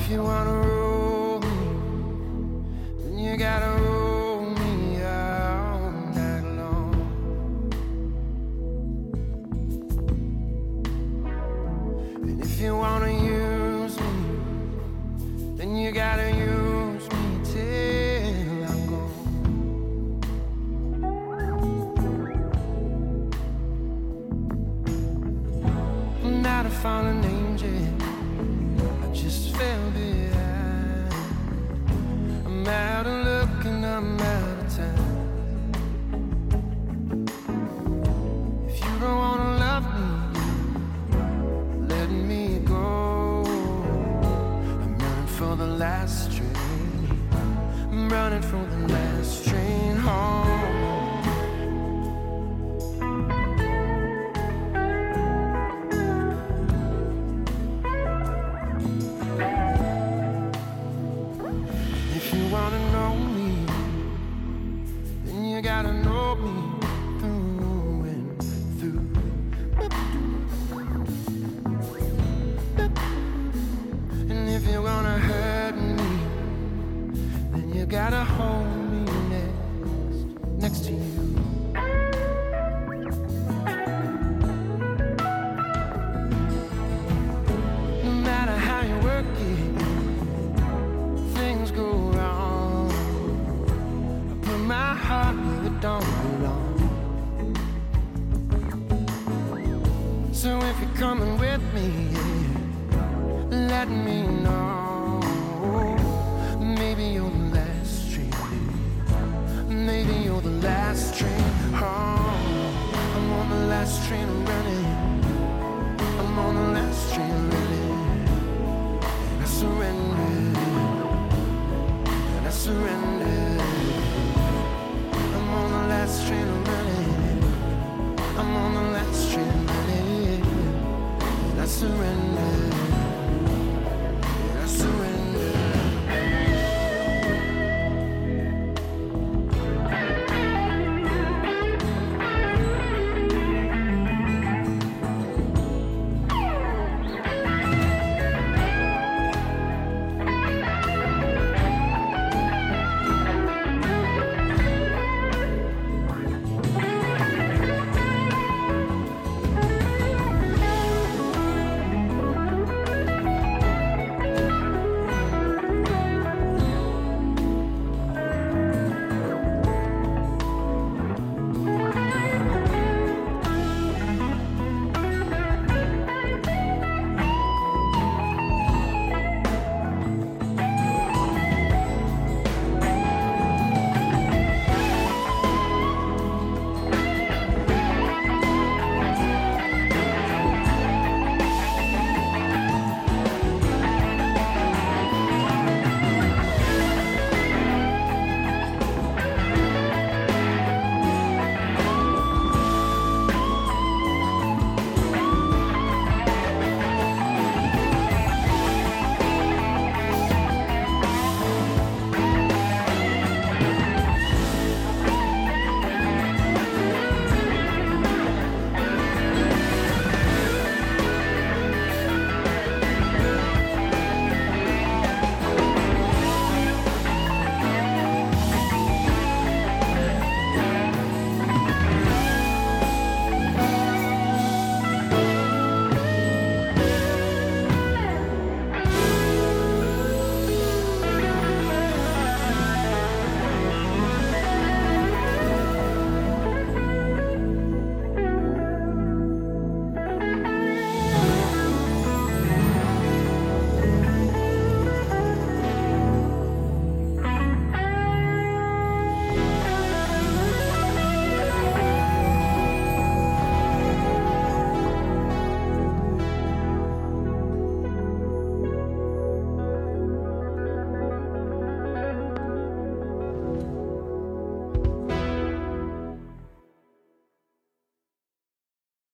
if you wanna roll me, then you gotta roll me all night long. And if you wanna use me, then you gotta use me till I'm gone. I'm not a fallen angel, I just fell behind. I'm out of luck and I'm out of time. If you don't wanna love me, let me go. I'm running for the last train. I'm running for the last train home. If you wanna know me, then you gotta know me through and through. And if you're gonna hurt me, then you gotta hold me next to you. No matter how you work it, things go wrong. I put my heart where it don't belong. So if you're coming with me, let me